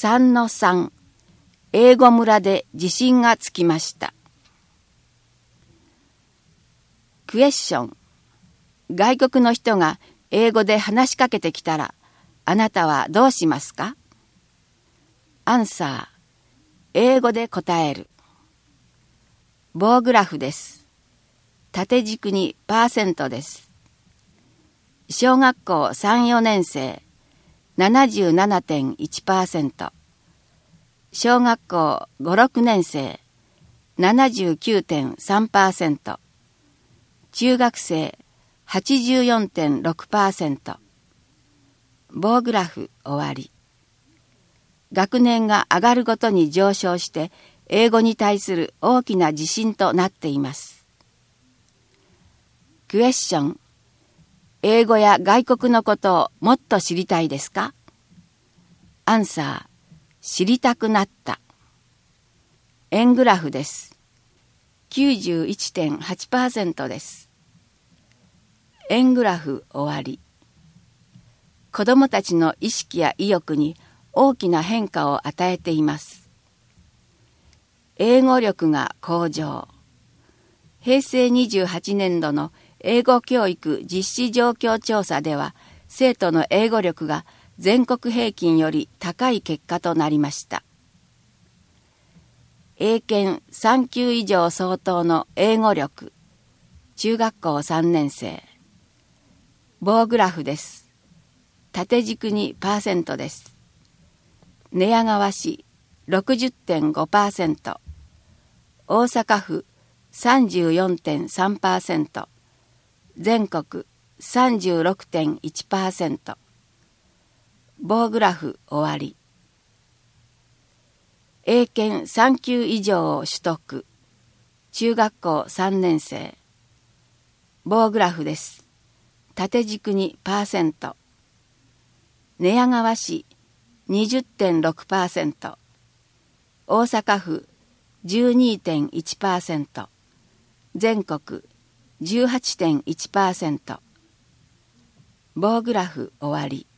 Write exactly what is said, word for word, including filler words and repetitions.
さんのさん、英語村で地震がつきました。クエスチョン。外国の人が英語で話しかけてきたら、あなたはどうしますか？アンサー。英語で答える。棒グラフです。縦軸にパーセントです。小学校さん、よねん生、ななじゅうななてんいちパーセント。小学校ご、ろくねん生、ななじゅうきゅうてんさんパーセント。中学生、はちじゅうよんてんろくパーセント。棒グラフ終わり。学年が上がるごとに上昇して英語に対する大きな自信となっています。クエスチョン。英語や外国のことをもっと知りたいですか？アンサー。知りたくなった。円グラフです。きゅうじゅういちてんはちパーセント です。円グラフ終わり。子どもたちの意識や意欲に大きな変化を与えています。英語力が向上。へいせいにじゅうはちねんどの英語教育実施状況調査では、生徒の英語力が全国平均より高い結果となりました。英検さん級以上相当の英語力。中学校さんねん生。棒グラフです。縦軸にパーセントです。寝屋川市 ろくじゅってんごパーセント、大阪府 さんじゅうよんてんさんパーセント、全国 さんじゅうろくてんいちパーセント。棒グラフ終わり。英検さん級以上を取得。中学校さんねん生。棒グラフです。縦軸にパーセント。寝屋川市 にじゅってんろくパーセント、大阪府 じゅうにてんいちパーセント、全国 じゅうはちてんいちパーセント。棒グラフ終わり。